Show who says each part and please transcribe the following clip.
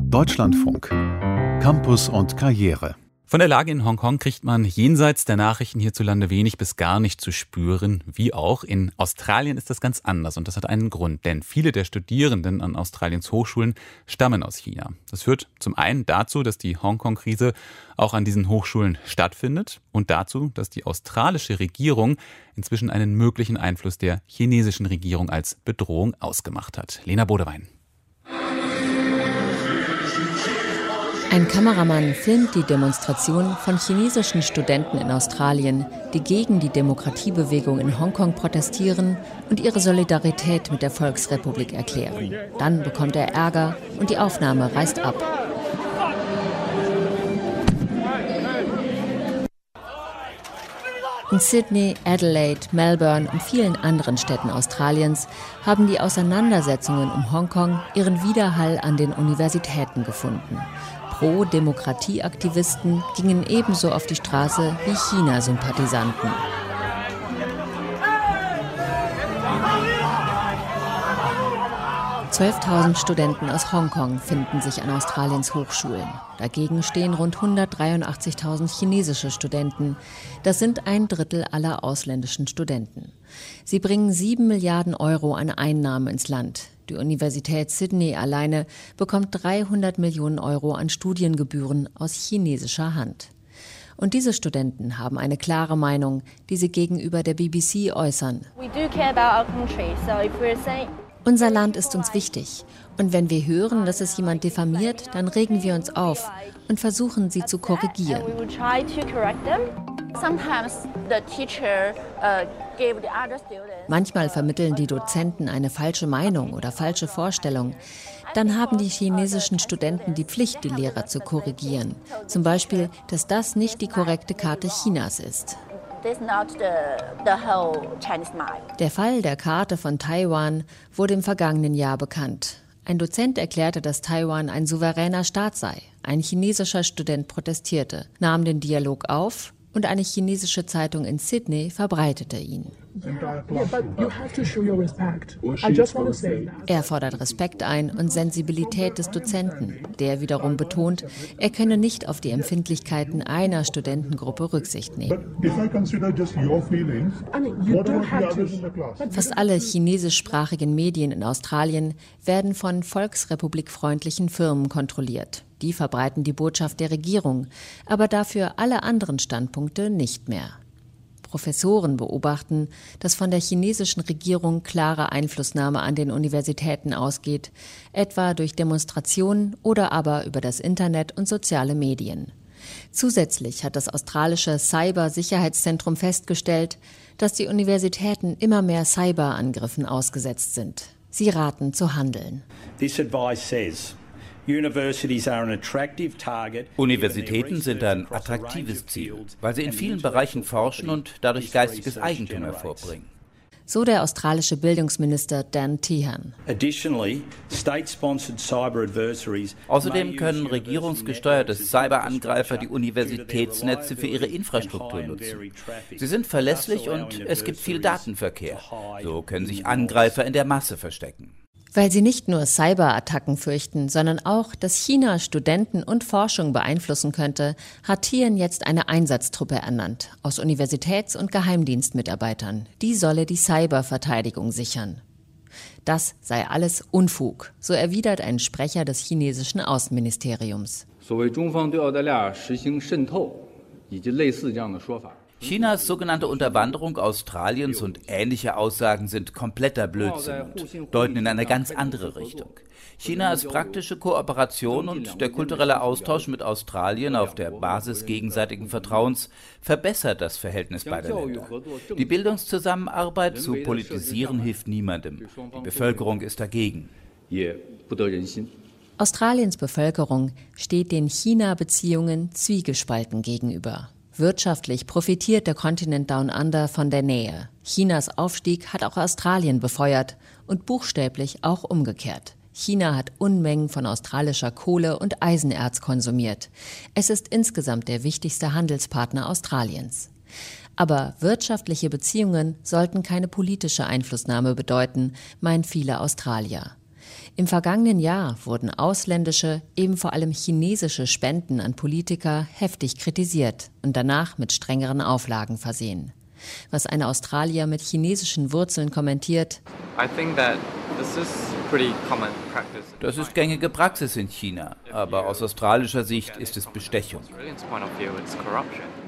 Speaker 1: Deutschlandfunk. Campus und Karriere.
Speaker 2: Von der Lage in Hongkong kriegt man jenseits der Nachrichten hierzulande wenig bis gar nicht zu spüren. Wie auch in Australien ist das ganz anders und das hat einen Grund, denn viele der Studierenden an Australiens Hochschulen stammen aus China. Das führt zum einen dazu, dass die Hongkong-Krise auch an diesen Hochschulen stattfindet und dazu, dass die australische Regierung inzwischen einen möglichen Einfluss der chinesischen Regierung als Bedrohung ausgemacht hat. Lena Bodewein.
Speaker 3: Ein Kameramann filmt die Demonstration von chinesischen Studenten in Australien, die gegen die Demokratiebewegung in Hongkong protestieren und ihre Solidarität mit der Volksrepublik erklären. Dann bekommt er Ärger und die Aufnahme reißt ab. In Sydney, Adelaide, Melbourne und vielen anderen Städten Australiens haben die Auseinandersetzungen um Hongkong ihren Widerhall an den Universitäten gefunden. Pro-Demokratie-Aktivisten gingen ebenso auf die Straße wie China-Sympathisanten. (12.000 Studenten aus Hongkong finden sich an Australiens Hochschulen. Dagegen stehen rund 183.000 chinesische Studenten. Das sind 1/3 aller ausländischen Studenten. Sie bringen 7 Milliarden Euro an Einnahmen ins Land. Die Universität Sydney alleine bekommt 300 Millionen Euro an Studiengebühren aus chinesischer Hand. Und diese Studenten haben eine klare Meinung, die sie gegenüber der BBC äußern. Unser Land ist uns wichtig. Und wenn wir hören, dass es jemand diffamiert, dann regen wir uns auf und versuchen, sie zu korrigieren. Manchmal vermitteln die Dozenten eine falsche Meinung oder falsche Vorstellung. Dann haben die chinesischen Studenten die Pflicht, die Lehrer zu korrigieren. Zum Beispiel, dass das nicht die korrekte Karte Chinas ist. Der Fall der Karte von Taiwan wurde im vergangenen Jahr bekannt. Ein Dozent erklärte, dass Taiwan ein souveräner Staat sei. Ein chinesischer Student protestierte, nahm den Dialog auf und eine chinesische Zeitung in Sydney verbreitete ihn. Er fordert Respekt ein und Sensibilität des Dozenten. Der wiederum betont, er könne nicht auf die Empfindlichkeiten einer Studentengruppe Rücksicht nehmen. Fast alle chinesischsprachigen Medien in Australien werden von volksrepublikfreundlichen Firmen kontrolliert. Die verbreiten die Botschaft der Regierung, aber dafür alle anderen Standpunkte nicht mehr. Professoren beobachten, dass von der chinesischen Regierung klare Einflussnahme an den Universitäten ausgeht, etwa durch Demonstrationen oder aber über das Internet und soziale Medien. Zusätzlich hat das australische Cyber-Sicherheitszentrum festgestellt, dass die Universitäten immer mehr Cyberangriffen ausgesetzt sind. Sie raten zu handeln.
Speaker 4: Universitäten sind ein attraktives Ziel, weil sie in vielen Bereichen forschen und dadurch geistiges Eigentum hervorbringen.
Speaker 3: So der australische Bildungsminister Dan Tehan.
Speaker 4: Außerdem können regierungsgesteuerte Cyberangreifer die Universitätsnetze für ihre Infrastruktur nutzen. Sie sind verlässlich und es gibt viel Datenverkehr. So können sich Angreifer in der Masse verstecken.
Speaker 3: Weil sie nicht nur Cyberattacken fürchten, sondern auch, dass China Studenten und Forschung beeinflussen könnte, hat Tian jetzt eine Einsatztruppe ernannt, aus Universitäts- und Geheimdienstmitarbeitern. Die solle die Cyberverteidigung sichern. Das sei alles Unfug, so erwidert ein Sprecher des chinesischen Außenministeriums.
Speaker 4: Chinas sogenannte Unterwanderung Australiens und ähnliche Aussagen sind kompletter Blödsinn und deuten in eine ganz andere Richtung. Chinas praktische Kooperation und der kulturelle Austausch mit Australien auf der Basis gegenseitigen Vertrauens verbessert das Verhältnis beider Länder. Die Bildungszusammenarbeit zu politisieren hilft niemandem. Die Bevölkerung ist dagegen.
Speaker 3: Australiens Bevölkerung steht den China-Beziehungen zwiegespalten gegenüber. Wirtschaftlich profitiert der Kontinent Down Under von der Nähe. Chinas Aufstieg hat auch Australien befeuert und buchstäblich auch umgekehrt. China hat Unmengen von australischer Kohle und Eisenerz konsumiert. Es ist insgesamt der wichtigste Handelspartner Australiens. Aber wirtschaftliche Beziehungen sollten keine politische Einflussnahme bedeuten, meinen viele Australier. Im vergangenen Jahr wurden ausländische, eben vor allem chinesische Spenden an Politiker heftig kritisiert und danach mit strengeren Auflagen versehen. Was ein Australier mit chinesischen Wurzeln kommentiert:
Speaker 4: Das ist gängige Praxis in China, aber aus australischer Sicht ist es Bestechung.